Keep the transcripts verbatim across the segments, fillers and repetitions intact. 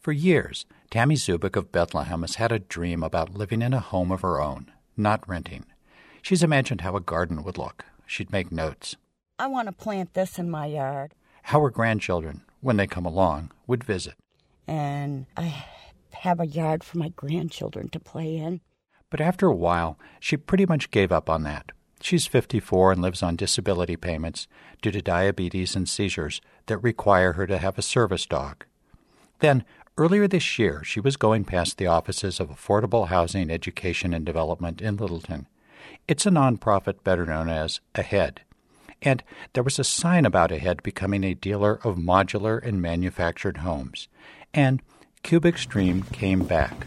For years, Tammy Zubik of Bethlehem has had a dream about living in a home of her own, not renting. She's imagined how a garden would look. She'd make notes. I want to plant this in my yard. How her grandchildren, when they come along, would visit. And I have a yard for my grandchildren to play in. But after a while, she pretty much gave up on that. She's fifty-four and lives on disability payments due to diabetes and seizures that require her to have a service dog. Then, earlier this year, she was going past the offices of Affordable Housing, Education, and Development in Littleton. It's a nonprofit better known as AHEAD. And there was a sign about AHEAD becoming a dealer of modular and manufactured homes. And Cubic Stream came back.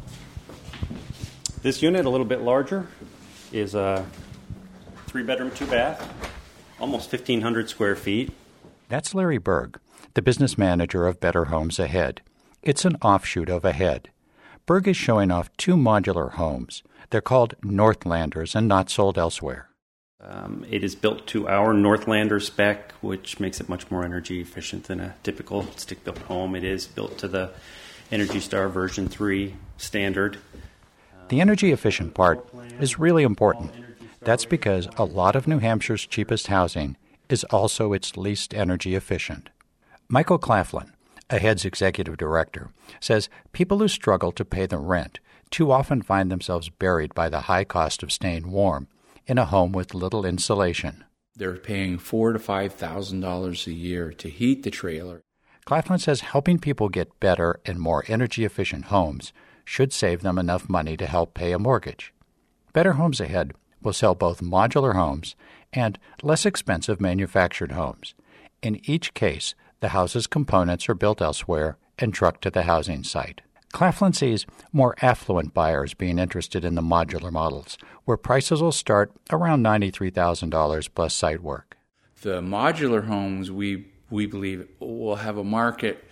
This unit, a little bit larger, is a three-bedroom, two-bath, almost fifteen hundred square feet. That's Larry Berg, the business manager of Better Homes AHEAD. It's an offshoot of AHEAD. Berg is showing off two modular homes. They're called Northlanders and not sold elsewhere. Um, it is built to our Northlander spec, which makes it much more energy efficient than a typical stick-built home. It is built to the Energy Star version three standard. The energy efficient part is really important. That's because a lot of New Hampshire's cheapest housing is also its least energy efficient. Michael Claflin, AHEAD's executive director, says people who struggle to pay the rent too often find themselves buried by the high cost of staying warm in a home with little insulation. They're paying four to five thousand dollars a year to heat the trailer. Claflin says helping people get better and more energy efficient homes should save them enough money to help pay a mortgage. Better Homes AHEAD will sell both modular homes and less expensive manufactured homes. In each case, the house's components are built elsewhere and trucked to the housing site. Claflin sees more affluent buyers being interested in the modular models, where prices will start around ninety-three thousand dollars plus site work. The modular homes, we we believe, will have a market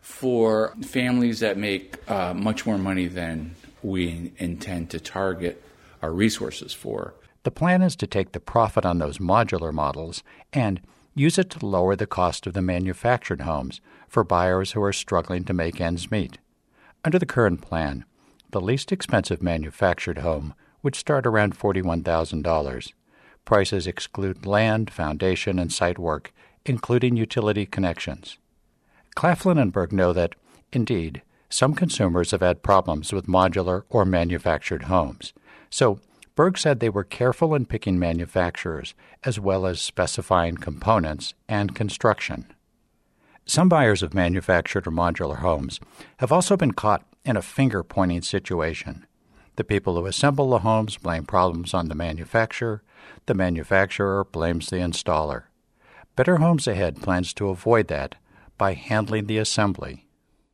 for families that make uh, much more money than we intend to target our resources for. The plan is to take the profit on those modular models and use it to lower the cost of the manufactured homes for buyers who are struggling to make ends meet. Under the current plan, the least expensive manufactured home would start around forty-one thousand dollars. Prices exclude land, foundation, and site work, including utility connections. Claflin and Berg know that, indeed, some consumers have had problems with modular or manufactured homes. So Berg said they were careful in picking manufacturers as well as specifying components and construction. Some buyers of manufactured or modular homes have also been caught in a finger-pointing situation. The people who assemble the homes blame problems on the manufacturer. The manufacturer blames the installer. Better Homes AHEAD plans to avoid that by handling the assembly.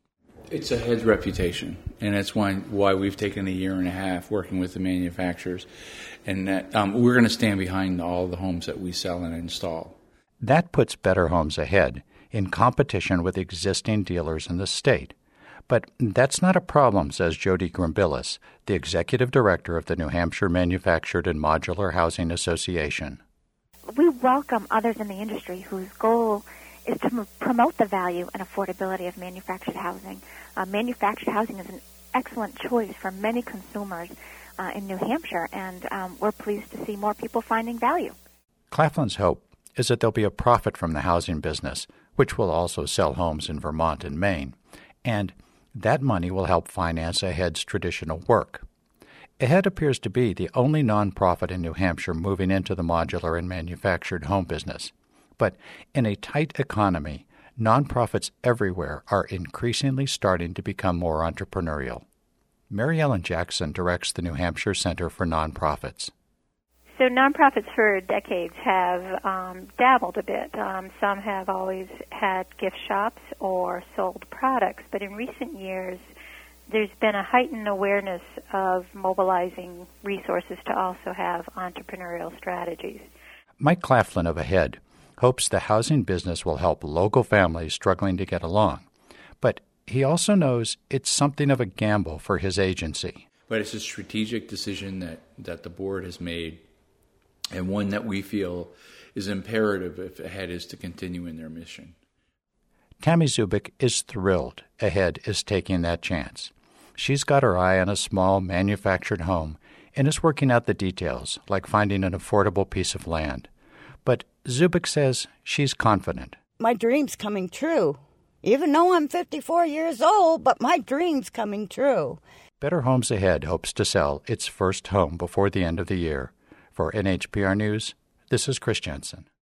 It's AHEAD's reputation, and that's why, why we've taken a year and a half working with the manufacturers, and that um, we're going to stand behind all the homes that we sell and install. That puts Better Homes AHEAD in competition with existing dealers in the state. But that's not a problem, says Jody Grimbillis, the executive director of the New Hampshire Manufactured and Modular Housing Association. We welcome others in the industry whose goal is to m- promote the value and affordability of manufactured housing. Uh, manufactured housing is an excellent choice for many consumers uh, in New Hampshire, and um, we're pleased to see more people finding value. Claflin's hope is that there'll be a profit from the housing business, which will also sell homes in Vermont and Maine, and that money will help finance AHEAD's traditional work. AHEAD appears to be the only nonprofit in New Hampshire moving into the modular and manufactured home business. But in a tight economy, nonprofits everywhere are increasingly starting to become more entrepreneurial. Mary Ellen Jackson directs the New Hampshire Center for Nonprofits. So nonprofits for decades have um, dabbled a bit. Um, some have always had gift shops or sold products, but in recent years there's been a heightened awareness of mobilizing resources to also have entrepreneurial strategies. Mike Claflin of AHEAD hopes the housing business will help local families struggling to get along, but he also knows it's something of a gamble for his agency. But it's a strategic decision that, that the board has made, and one that we feel is imperative if AHEAD is to continue in their mission. Tammy Zubik is thrilled Ahead is taking that chance. She's got her eye on a small manufactured home and is working out the details, like finding an affordable piece of land. But Zubik says she's confident. My dream's coming true. Even though I'm fifty-four years old, but my dream's coming true. Better Homes Ahead hopes to sell its first home before the end of the year. For N H P R News, this is Chris Jensen.